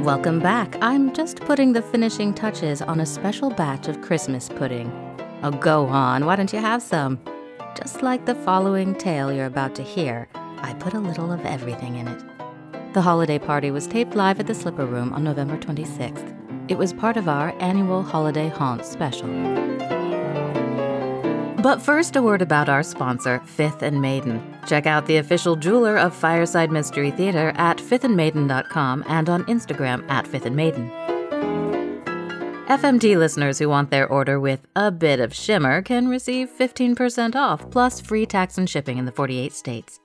Welcome back. I'm just putting the finishing touches on a special batch of Christmas pudding. Oh, go on. Why don't you have some? Just like the following tale you're about to hear, I put a little of everything in it. The holiday party was taped live at the Slipper Room on November 26th. It was part of our annual Holiday Haunts special. But first, a word about our sponsor, Fifth and Maiden. Check out the official jeweler of Fireside Mystery Theater at fifthandmaiden.com and on Instagram at fifthandmaiden. FMT listeners who want their order with a bit of shimmer can receive 15% off, plus free tax and shipping in the 48 states.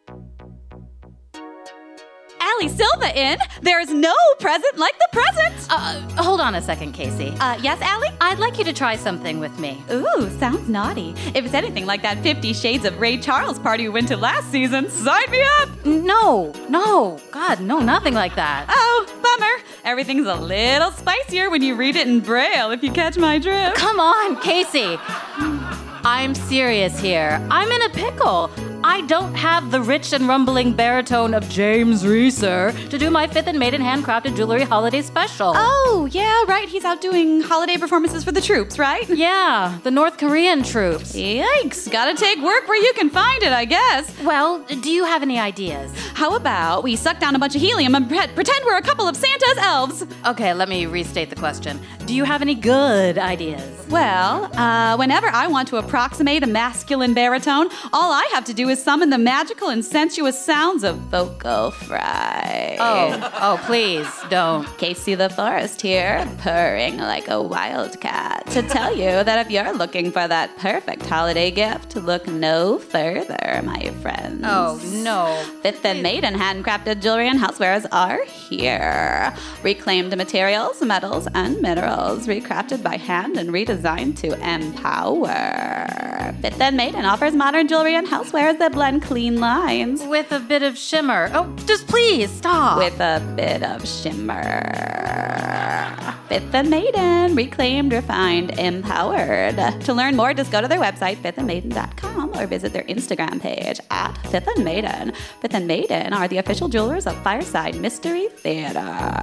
Allie Silva in. There's no present like the present. Hold on a second, Casey. Yes, Allie? I'd like you to try something with me. Ooh, sounds naughty. If it's anything like that 50 Shades of Ray Charles party we went to last season, sign me up. No. God, no, nothing like that. Oh, bummer. Everything's a little spicier when you read it in Braille, if you catch my drift. Come on, Casey. I'm serious here. I'm in a pickle. I don't have the rich and rumbling baritone of James Reeser to do my Fifth and Maiden handcrafted jewelry holiday special. Oh, yeah, right. He's out doing holiday performances for the troops, right? Yeah, the North Korean troops. Yikes. Gotta take work where you can find it, I guess. Well, do you have any ideas? How about we suck down a bunch of helium and pretend we're a couple of Santa's elves? Okay, let me restate the question. Do you have any good ideas? Well, whenever I want to approximate a masculine baritone, all I have to do is summon the magical and sensuous sounds of vocal fry. Oh, please, don't. Casey the Forest here, purring like a wildcat, to tell you that if you're looking for that perfect holiday gift, look no further, my friends. Oh, no. Fifth and Maiden handcrafted jewelry and housewares are here. Reclaimed materials, metals, and minerals, recrafted by hand and redesigned to empower. Fifth and Maiden offers modern jewelry and housewares that blend clean lines. With a bit of shimmer. Oh, just please, stop. With a bit of shimmer. Fifth and Maiden, reclaimed, refined, empowered. To learn more, just go to their website, fifthandmaiden.com, or visit their Instagram page at Fifth and Maiden. Fifth and Maiden are the official jewelers of Fireside Mystery Theater.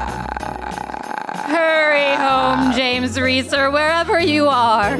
Hurry home, James Reeser, wherever you are.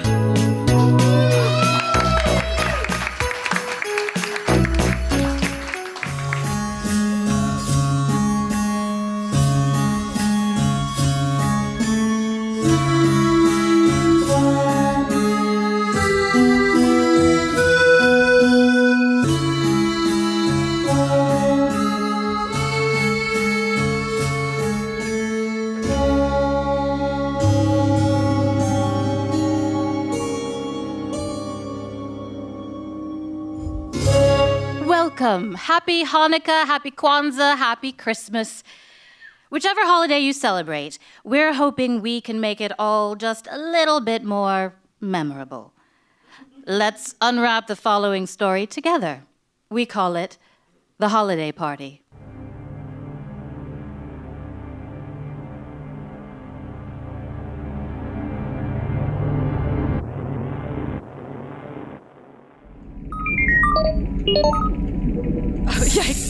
Welcome. Happy Hanukkah, happy Kwanzaa, happy Christmas. Whichever holiday you celebrate, we're hoping we can make it all just a little bit more memorable. Let's unwrap the following story together. We call it The Holiday Party. Oh, yikes.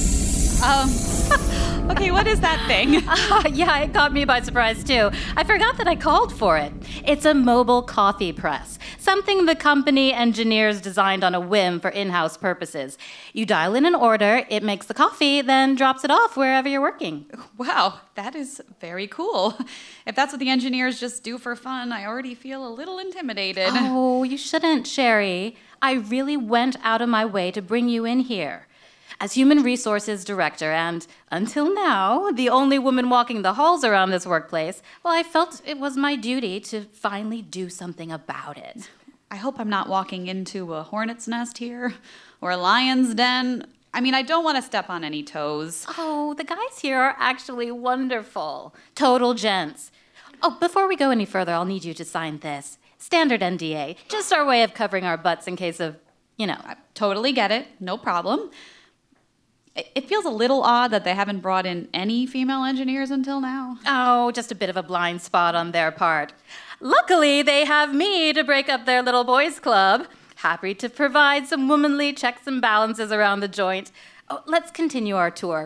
Okay, what is that thing? Yeah, it caught me by surprise, too. I forgot that I called for it. It's a mobile coffee press, something the company engineers designed on a whim for in-house purposes. You dial in an order, it makes the coffee, then drops it off wherever you're working. Wow, that is very cool. If that's what the engineers just do for fun, I already feel a little intimidated. Oh, you shouldn't, Sherry. I really went out of my way to bring you in here. As Human Resources Director and, until now, the only woman walking the halls around this workplace, well, I felt it was my duty to finally do something about it. I hope I'm not walking into a hornet's nest here, or a lion's den. I mean, I don't want to step on any toes. Oh, the guys here are actually wonderful. Total gents. Oh, before we go any further, I'll need you to sign this. Standard NDA. Just our way of covering our butts in case of, I totally get it. No problem. It feels a little odd that they haven't brought in any female engineers until now. Oh, just a bit of a blind spot on their part. Luckily, they have me to break up their little boys' club. Happy to provide some womanly checks and balances around the joint. Oh, let's continue our tour.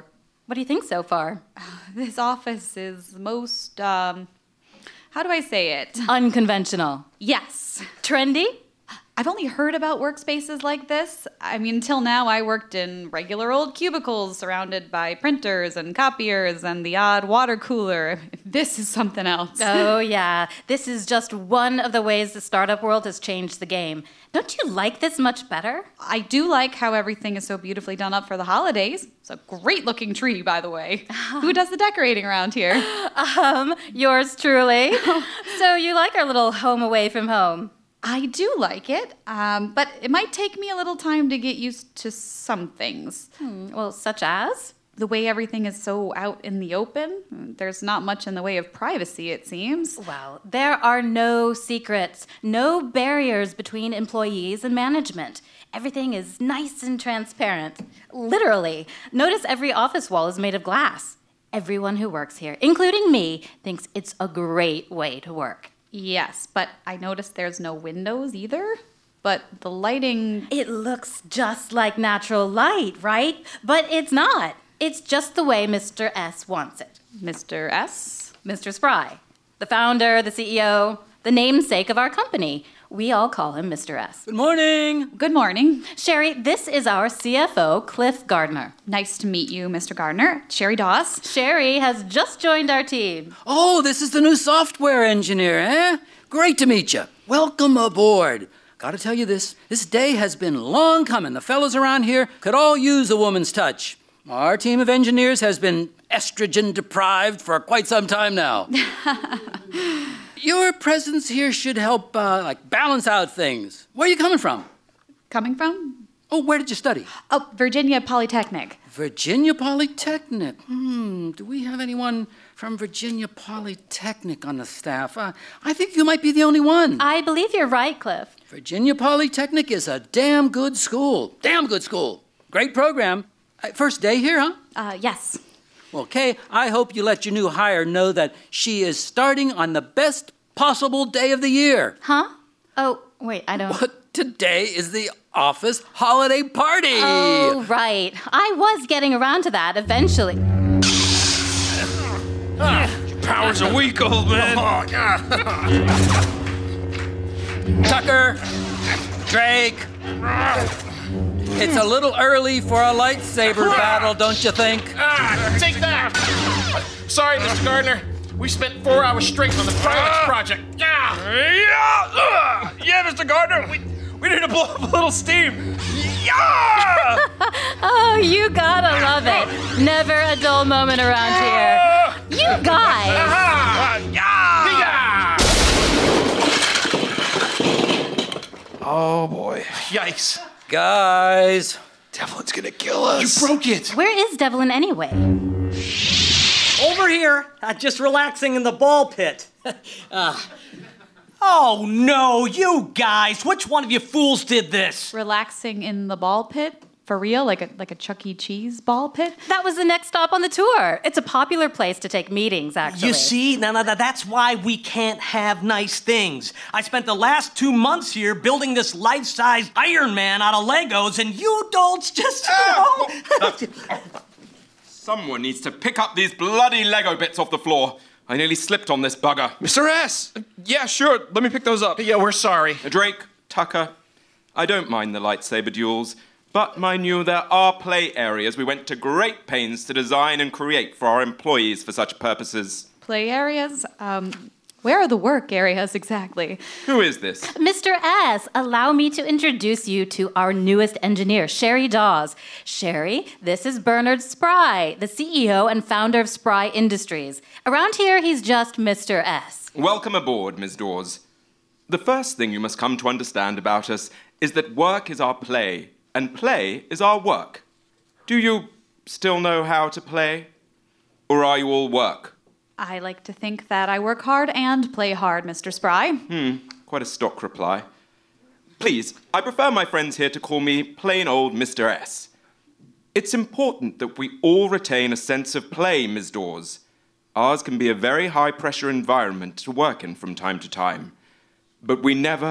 What do you think so far? This office is most, how do I say it? Unconventional. Yes. Trendy? I've only heard about workspaces like this. I mean, until now, I worked in regular old cubicles surrounded by printers and copiers and the odd water cooler. This is something else. Oh, yeah. This is just one of the ways the startup world has changed the game. Don't you like this much better? I do like how everything is so beautifully done up for the holidays. It's a great-looking tree, by the way. Who does the decorating around here? Yours truly. So you like our little home away from home? I do like it, but it might take me a little time to get used to some things. Well, such as? The way everything is so out in the open. There's not much in the way of privacy, it seems. Well, there are no secrets, no barriers between employees and management. Everything is nice and transparent. Literally. Notice every office wall is made of glass. Everyone who works here, including me, thinks it's a great way to work. Yes, but I noticed there's no windows either. But the lighting... It looks just like natural light, right? But it's not. It's just the way Mr. S wants it. Mr. S? Mr. Spry, the founder, the CEO, the namesake of our company. We all call him Mr. S. Good morning. Good morning. Sherry, this is our CFO, Cliff Gardner. Nice to meet you, Mr. Gardner. Sherry Doss. Sherry has just joined our team. Oh, this is the new software engineer, eh? Great to meet you. Welcome aboard. Gotta tell you this day has been long coming. The fellows around here could all use a woman's touch. Our team of engineers has been estrogen deprived for quite some time now. Your presence here should help, balance out things. Where are you coming from? Coming from? Oh, where did you study? Oh, Virginia Polytechnic. Virginia Polytechnic. Do we have anyone from Virginia Polytechnic on the staff? I think you might be the only one. I believe you're right, Cliff. Virginia Polytechnic is a damn good school. Damn good school. Great program. First day here, huh? Yes. Okay, I hope you let your new hire know that she is starting on the best possible day of the year. Huh? Oh, wait, I don't... But today is the office holiday party. Oh, right. I was getting around to that eventually. Your powers are weak, old man. Tucker, Drake, it's a little early for a lightsaber battle, don't you think? Take that! Sorry, Mr. Gardner. We spent 4 hours straight on the project. Yeah, Mr. Gardner. We need to blow up a little steam. Yeah! Oh, you gotta love it. Never a dull moment around here. You guys. Yeah! Oh, boy. Yikes. Guys. Devlin's gonna kill us. You broke it. Where is Devlin anyway? Over here, just relaxing in the ball pit. Oh no, you guys! Which one of you fools did this? Relaxing in the ball pit? For real? Like a Chuck E. Cheese ball pit? That was the next stop on the tour. It's a popular place to take meetings, actually. You see? Now, that's why we can't have nice things. I spent the last 2 months here building this life-size Iron Man out of Legos, and you dolts just, Someone needs to pick up these bloody Lego bits off the floor. I nearly slipped on this bugger. Mr. S! Yeah, sure. Let me pick those up. Yeah, we're sorry. Drake, Tucker, I don't mind the lightsaber duels, but mind you, there are play areas we went to great pains to design and create for our employees for such purposes. Play areas? Where are the work areas exactly? Who is this? Mr. S, allow me to introduce you to our newest engineer, Sherry Dawes. Sherry, this is Bernard Spry, the CEO and founder of Spry Industries. Around here, he's just Mr. S. Welcome aboard, Ms. Dawes. The first thing you must come to understand about us is that work is our play, and play is our work. Do you still know how to play? Or are you all work? I like to think that I work hard and play hard, Mr. Spry. Quite a stock reply. Please, I prefer my friends here to call me plain old Mr. S. It's important that we all retain a sense of play, Ms. Dawes. Ours can be a very high-pressure environment to work in from time to time. But we never,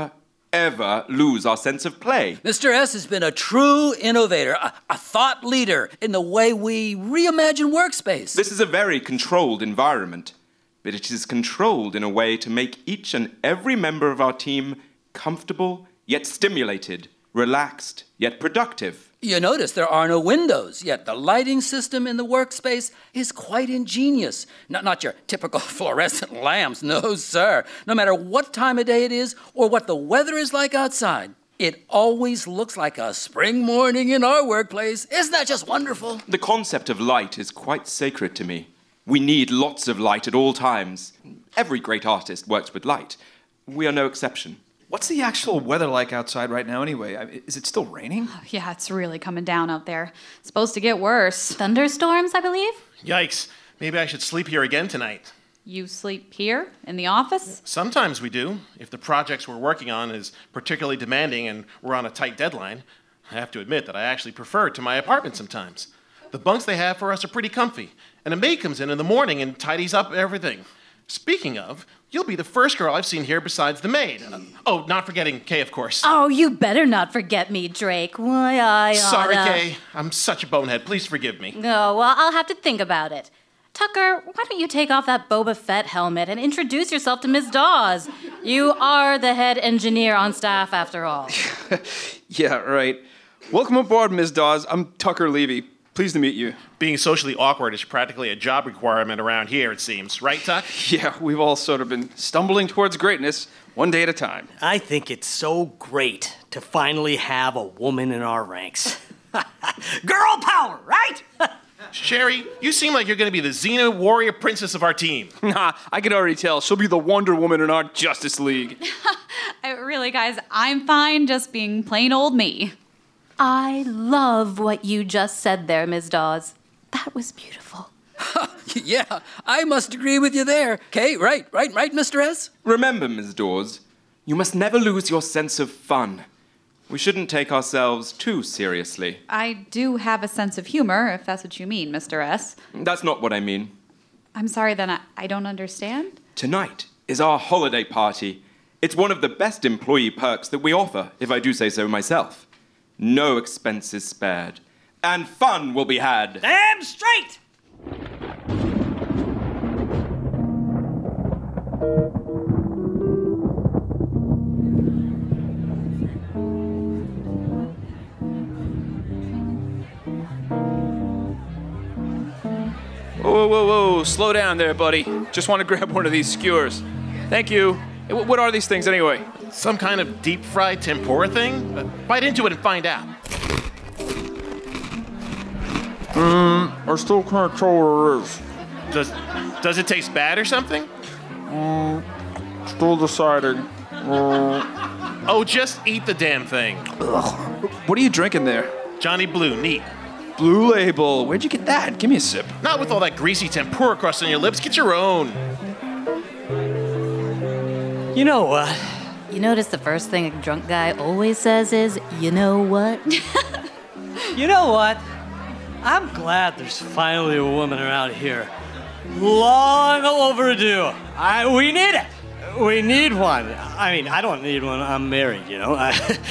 ever lose our sense of play. Mr. S has been a true innovator, a thought leader in the way we reimagine workspace. This is a very controlled environment, but it is controlled in a way to make each and every member of our team comfortable, yet stimulated, relaxed, yet productive. You notice there are no windows, yet the lighting system in the workspace is quite ingenious. Not your typical fluorescent lamps, no, sir. No matter what time of day it is or what the weather is like outside, it always looks like a spring morning in our workplace. Isn't that just wonderful? The concept of light is quite sacred to me. We need lots of light at all times. Every great artist works with light. We are no exception. What's the actual weather like outside right now anyway? Is it still raining? Oh, yeah, it's really coming down out there. It's supposed to get worse. Thunderstorms, I believe? Yikes. Maybe I should sleep here again tonight. You sleep here in the office? Sometimes we do. If the projects we're working on is particularly demanding and we're on a tight deadline, I have to admit that I actually prefer it to my apartment sometimes. The bunks they have for us are pretty comfy, and a maid comes in the morning and tidies up everything. Speaking of, you'll be the first girl I've seen here besides the maid. Oh, not forgetting Kay, of course. Oh, you better not forget me, Drake. Why, I oughta... Sorry, Kay. I'm such a bonehead. Please forgive me. Oh, well, I'll have to think about it. Tucker, why don't you take off that Boba Fett helmet and introduce yourself to Ms. Dawes? You are the head engineer on staff, after all. Yeah, right. Welcome aboard, Ms. Dawes. I'm Tucker Levy. Pleased to meet you. Being socially awkward is practically a job requirement around here, it seems. Right, Tuck? Yeah, we've all sort of been stumbling towards greatness, one day at a time. I think it's so great to finally have a woman in our ranks. Girl power, right? Sherry, you seem like you're going to be the Xena warrior princess of our team. Nah, I can already tell. She'll be the Wonder Woman in our Justice League. Really, guys, I'm fine just being plain old me. I love what you just said there, Ms. Dawes. That was beautiful. Yeah, I must agree with you there. Kay, right, Mr. S? Remember, Ms. Dawes, you must never lose your sense of fun. We shouldn't take ourselves too seriously. I do have a sense of humor, if that's what you mean, Mr. S. That's not what I mean. I'm sorry, then I don't understand. Tonight is our holiday party. It's one of the best employee perks that we offer, if I do say so myself. No expenses spared. And fun will be had. Damn straight! Whoa, slow down there, buddy. Just want to grab one of these skewers. Thank you. Hey, what are these things anyway? Some kind of deep-fried tempura thing? Bite into it and find out. I still can't tell what it is. Does it taste bad or something? Still deciding. Oh, just eat the damn thing. What are you drinking there? Johnny Blue, neat. Blue Label. Where'd you get that? Give me a sip. Not with all that greasy tempura crust on your lips. Get your own. You know what? You notice the first thing a drunk guy always says is, you know what? You know what? I'm glad there's finally a woman around here. Long overdue. We need it. We need one. I mean, I don't need one. I'm married, you know.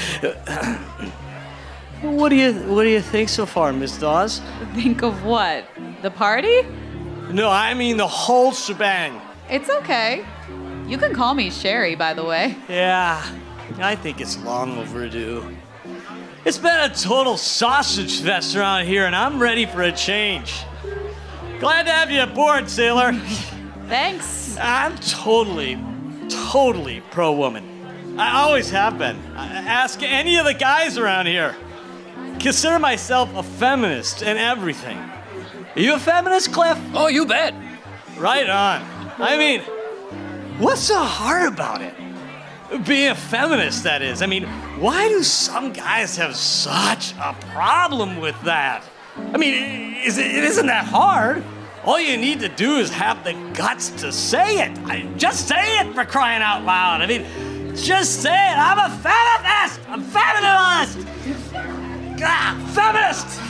What do you think so far, Miss Dawes? Think of what? The party? No, I mean the whole shebang. It's okay. You can call me Sherry, by the way. Yeah, I think it's long overdue. It's been a total sausage fest around here, and I'm ready for a change. Glad to have you aboard, sailor. Thanks. I'm totally pro-woman. I always have been. Ask any of the guys around here. Consider myself a feminist and everything. Are you a feminist, Cliff? Oh, you bet. Right on. I mean, what's so hard about it? Being a feminist, that is. I mean, why do some guys have such a problem with that? I mean, it isn't that hard. All you need to do is have the guts to say it. Just say it, for crying out loud. I mean, just say it. I'm a feminist. I'm feminist. Feminist.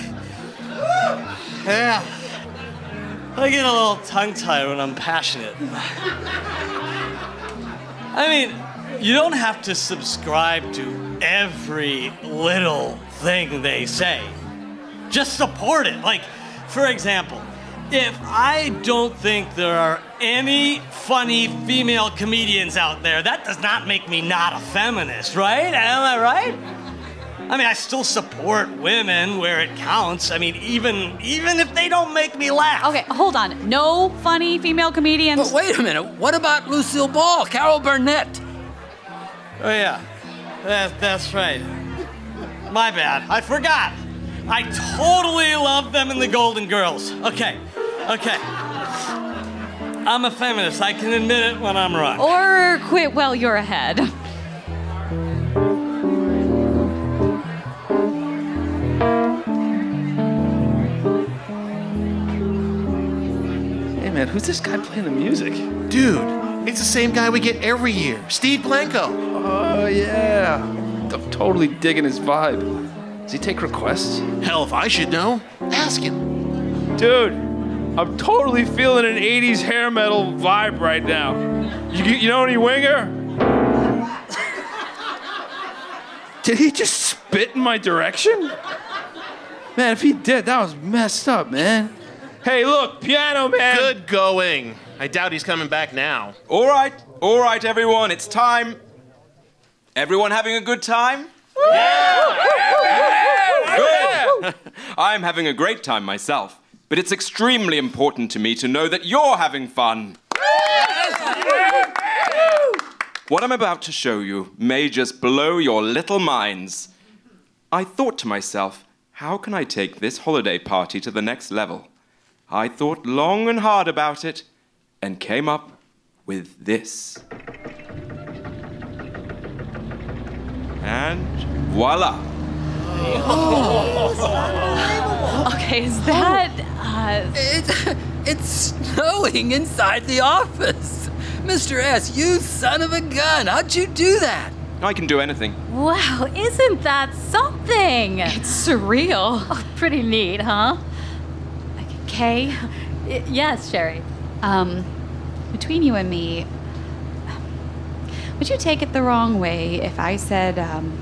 Yeah. I get a little tongue-tied when I'm passionate. I mean, you don't have to subscribe to every little thing they say. Just support it. Like, for example, if I don't think there are any funny female comedians out there, that does not make me not a feminist, right? Am I right? I mean, I still support women where it counts. I mean, even if they don't make me laugh. Okay, hold on. No funny female comedians. But wait a minute. What about Lucille Ball, Carol Burnett? Oh, yeah. That's right. My bad. I forgot. I totally love them in the Golden Girls. Okay. I'm a feminist. I can admit it when I'm wrong. Or quit while you're ahead. Hey, man, who's this guy playing the music? Dude, it's the same guy we get every year, Steve Blanco. Oh, yeah. I'm totally digging his vibe. Does he take requests? Hell, if I should know, ask him. Dude, I'm totally feeling an 80s hair metal vibe right now. You know any Winger? Did he just spit in my direction? Man, if he did, that was messed up, man. Hey, look, piano man. Good going. I doubt he's coming back now. All right, everyone, it's time. Everyone having a good time? Yeah! Good. I'm having a great time myself, but it's extremely important to me to know that you're having fun. What I'm about to show you may just blow your little minds. I thought to myself, how can I take this holiday party to the next level? I thought long and hard about it and came up with this. And voila. Okay, is that... It's snowing inside the office. Mr. S., you son of a gun. How'd you do that? I can do anything. Wow, isn't that something? It's surreal. Oh, pretty neat, huh? Kay? Yes, Sherry. Between you and me, would you take it the wrong way if I said,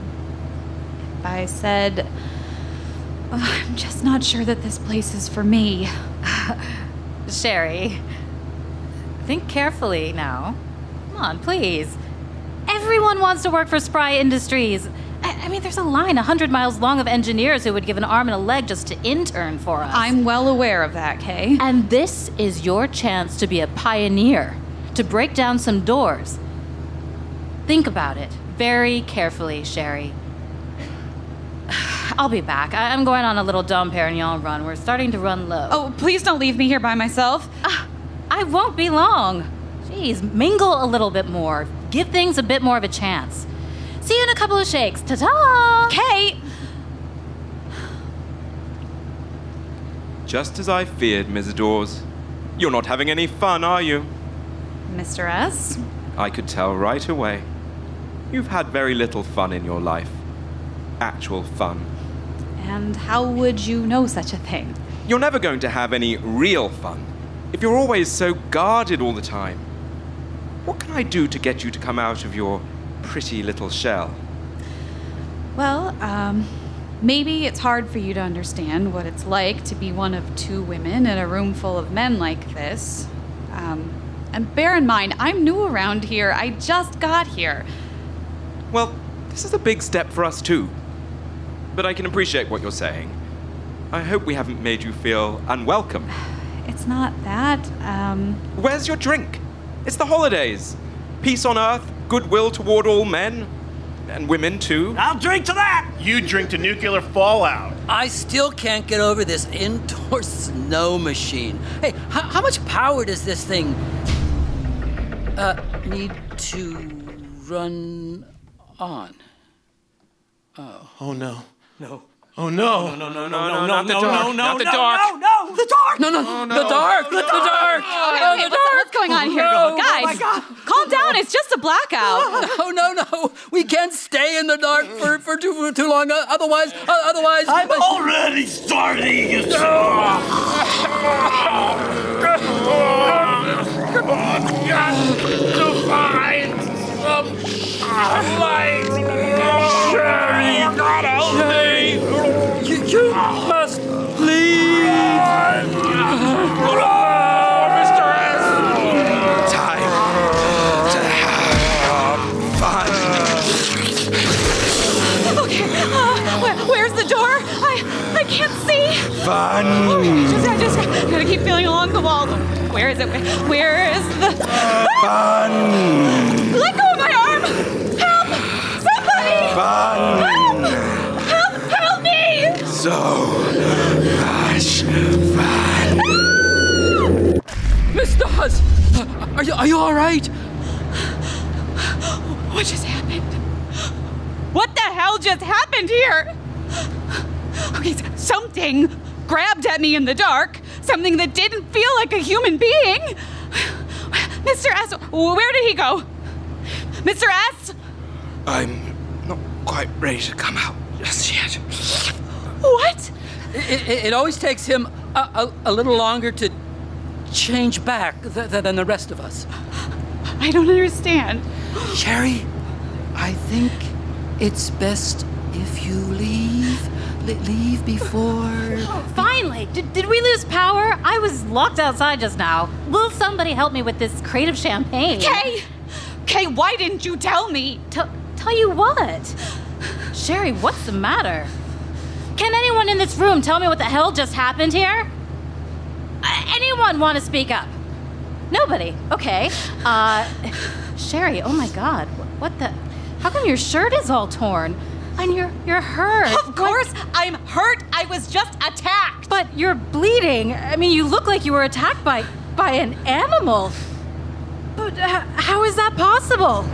oh, I'm just not sure that this place is for me? Sherry, think carefully now. Come on, please. Everyone wants to work for Spry Industries. I mean, there's a line 100 miles long of engineers who would give an arm and a leg just to intern for us. I'm well aware of that, Kay. And this is your chance to be a pioneer, to break down some doors. Think about it very carefully, Sherry. I'll be back. I'm going on a little dump here and y'all run. We're starting to run low. Oh, please don't leave me here by myself. I won't be long. Jeez, mingle a little bit more. Give things a bit more of a chance. See you in a couple of shakes. Ta-ta! Kay! Just as I feared, Ms. Dawes. You're not having any fun, are you? Mr. S? I could tell right away. You've had very little fun in your life. Actual fun. And how would you know such a thing? You're never going to have any real fun if you're always so guarded all the time. What can I do to get you to come out of your pretty little shell? Well, maybe it's hard for you to understand what it's like to be one of two women in a room full of men like this. And bear in mind, I'm new around here. I just got here. Well, this is a big step for us too. But I can appreciate what you're saying. I hope we haven't made you feel unwelcome. It's not that, Where's your drink? It's the holidays. Peace on earth, goodwill toward all men. And women too. I'll drink to that! You drink to nuclear fallout. I still can't get over this indoor snow machine. Hey, how much power does this thing need to run on? Oh no. No. Oh no. No, the dark. no, The dark. The dark! The dark! Okay, what's going on here? Guys, calm down. It's just a blackout. No. We can't stay in the dark for too long. Otherwise. I'm already starting. To find some Light! Sherry! Sherry! You must leave! Mr. S! Time to have fun. Okay, where's the door? I can't see. Fun. I just gotta keep feeling along the wall. Where is it? Where is the... Fun. Let go of my arm! Help! Somebody! Fun. Help! Help me! So much fun. Miss Dawes! Are you all right? What just happened? What the hell just happened here? Okay, something grabbed at me in the dark. Something that didn't feel like a human being. Mr. S, where did he go? Mr. S? I'm not quite ready to come out just yet. What? It always takes him a little longer to change back than the rest of us. I don't understand. Sherry, I think it's best if you leave. Leave before... Finally! Did we lose power? I was locked outside just now. Will somebody help me with this crate of champagne? Kay, why didn't you tell me? Tell you what? Sherry, what's the matter? Can anyone in this room tell me what the hell just happened here? Anyone want to speak up? Nobody. Okay. Sherry, oh my God. What the... How come your shirt is all torn? And you're hurt. Of course I'm hurt. I was just attacked. But you're bleeding. I mean, you look like you were attacked by an animal. But how is that possible?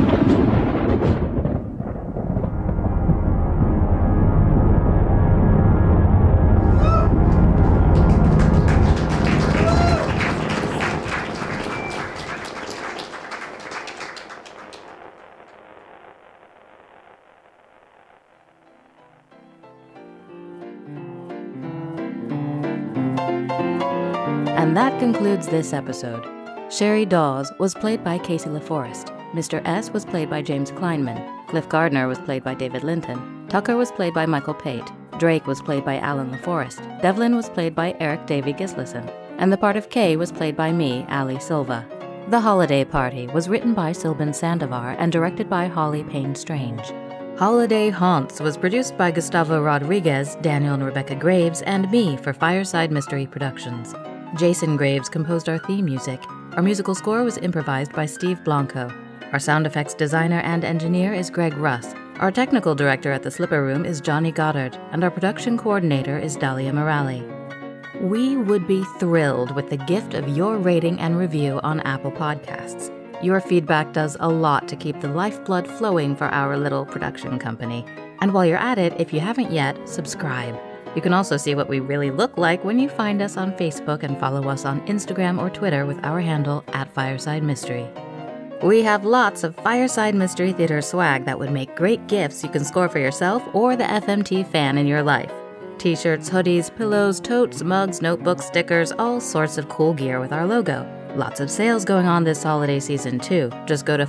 And that concludes this episode. Sherry Dawes was played by Casey LaForest. Mr. S was played by James Kleinman. Cliff Gardner was played by David Linton. Tucker was played by Michael Pate. Drake was played by Alan LaForest. Devlin was played by Eric Davey Gislason. And the part of Kay was played by me, Ali Silva. The Holiday Party was written by Silban Sandovar and directed by Holly Payne Strange. Holiday Haunts was produced by Gustavo Rodriguez, Daniel and Rebecca Graves, and me for Fireside Mystery Productions. Jason Graves composed our theme music. Our musical score was improvised by Steve Blanco. Our sound effects designer and engineer is Greg Russ. Our technical director at the Slipper Room is Johnny Goddard, and our production coordinator is Dahlia Morali. We would be thrilled with the gift of your rating and review on Apple Podcasts. Your feedback does a lot to keep the lifeblood flowing for our little production company. And while you're at it, if you haven't yet, subscribe. You can also see what we really look like when you find us on Facebook and follow us on Instagram or Twitter with our handle @FiresideMystery. We have lots of Fireside Mystery Theater swag that would make great gifts you can score for yourself or the FMT fan in your life. T-shirts, hoodies, pillows, totes, mugs, notebooks, stickers, all sorts of cool gear with our logo. Lots of sales going on this holiday season too. Just go to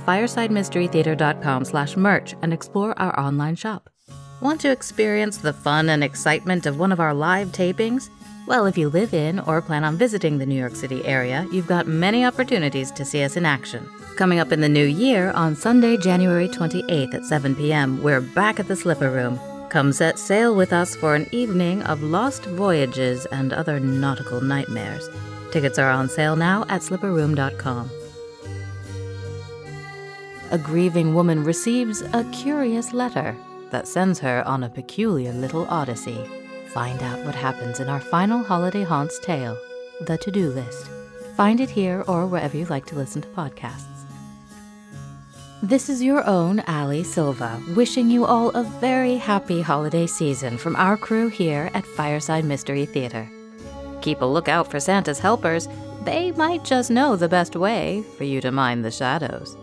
firesidemysterytheater.com/merch and explore our online shop. Want to experience the fun and excitement of one of our live tapings? Well, if you live in or plan on visiting the New York City area, you've got many opportunities to see us in action. Coming up in the new year, on Sunday, January 28th at 7 p.m., we're back at the Slipper Room. Come set sail with us for an evening of lost voyages and other nautical nightmares. Tickets are on sale now at slipperroom.com. A grieving woman receives a curious letter that sends her on a peculiar little odyssey. Find out what happens in our final Holiday Haunts tale, The To-Do List. Find it here or wherever you like to listen to podcasts. This is your own Ali Silva, wishing you all a very happy holiday season from our crew here at Fireside Mystery Theater. Keep a lookout for Santa's helpers. They might just know the best way for you to mind the shadows.